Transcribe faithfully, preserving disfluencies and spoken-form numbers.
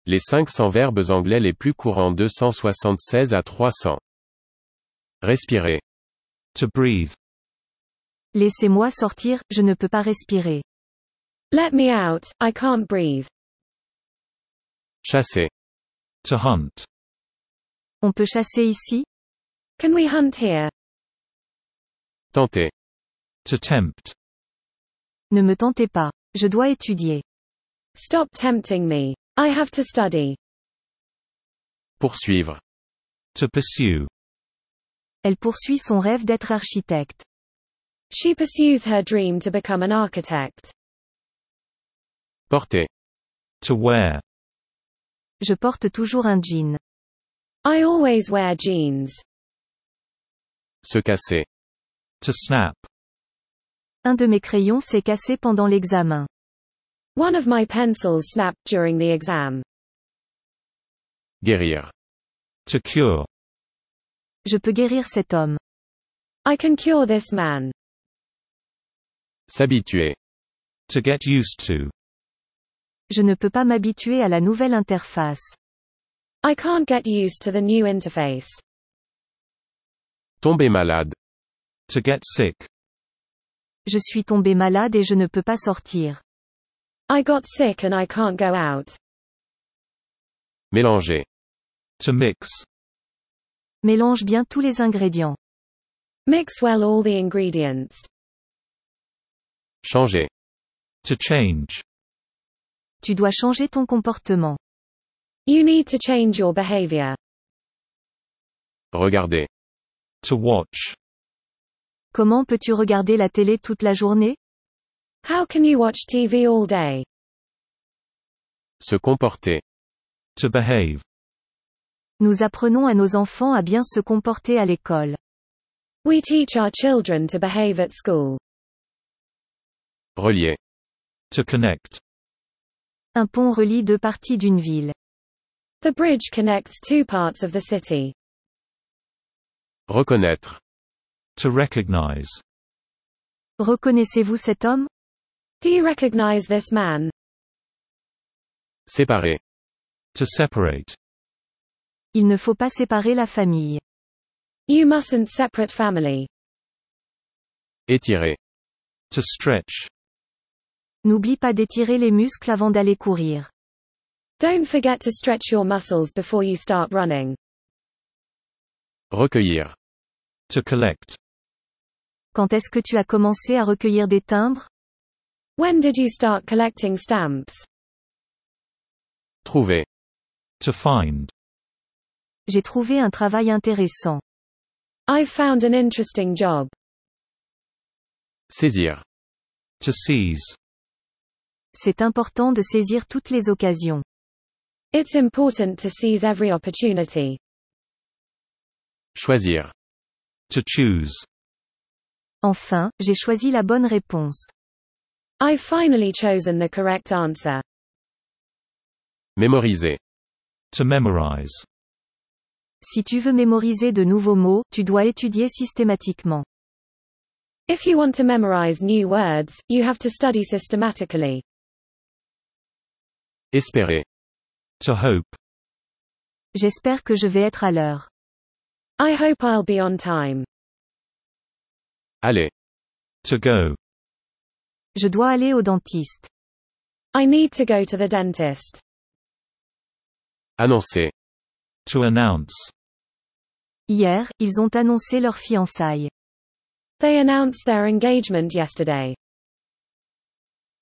Les cinq cents verbes anglais les plus courants deux cent soixante-seize à trois cents. Respirer. To breathe. Laissez-moi sortir, je ne peux pas respirer. Let me out, I can't breathe. Chasser. To hunt. On peut chasser ici? Can we hunt here? Tenter. To tempt. Ne me tentez pas. Je dois étudier. Stop tempting me. I have to study. Poursuivre. To pursue. Elle poursuit son rêve d'être architecte. She pursues her dream to become an architect. Porter. To wear. Je porte toujours un jean. I always wear jeans. Se casser. To snap. Un de mes crayons s'est cassé pendant l'examen. One of my pencils snapped during the exam. Guérir. To cure. Je peux guérir cet homme. I can cure this man. S'habituer. To get used to. Je ne peux pas m'habituer à la nouvelle interface. I can't get used to the new interface. Tomber malade. To get sick. Je suis tombé malade et je ne peux pas sortir. I got sick and I can't go out. Mélanger. To mix. Mélange bien tous les ingrédients. Mix well all the ingredients. Changer. To change. Tu dois changer ton comportement. You need to change your behavior. Regarder. To watch. Comment peux-tu regarder la télé toute la journée? How can you watch T V all day? Se comporter. To behave. Nous apprenons à nos enfants à bien se comporter à l'école. We teach our children to behave at school. Relier. To connect. Un pont relie deux parties d'une ville. The bridge connects two parts of the city. Reconnaître. To recognize. Reconnaissez-vous cet homme? Do you recognize this man? Séparer. To separate. Il ne faut pas séparer la famille. You mustn't separate family. Étirer. To stretch. N'oublie pas d'étirer les muscles avant d'aller courir. Don't forget to stretch your muscles before you start running. Recueillir. To collect. Quand est-ce que tu as commencé à recueillir des timbres? When did you start collecting stamps? Trouver. To find. J'ai trouvé un travail intéressant. I've found an interesting job. Saisir. To seize. C'est important de saisir toutes les occasions. It's important to seize every opportunity. Choisir. To choose. Enfin, j'ai choisi la bonne réponse. I've finally chosen the correct answer. Mémoriser. To memorize. Si tu veux mémoriser de nouveaux mots, tu dois étudier systématiquement. If you want to memorize new words, you have to study systematically. Espérer. To hope. J'espère que je vais être à l'heure. I hope I'll be on time. Aller. To go. Je dois aller au dentiste. I need to go to the dentist. Annoncer. To announce. Hier, ils ont annoncé leur fiançailles. They announced their engagement yesterday.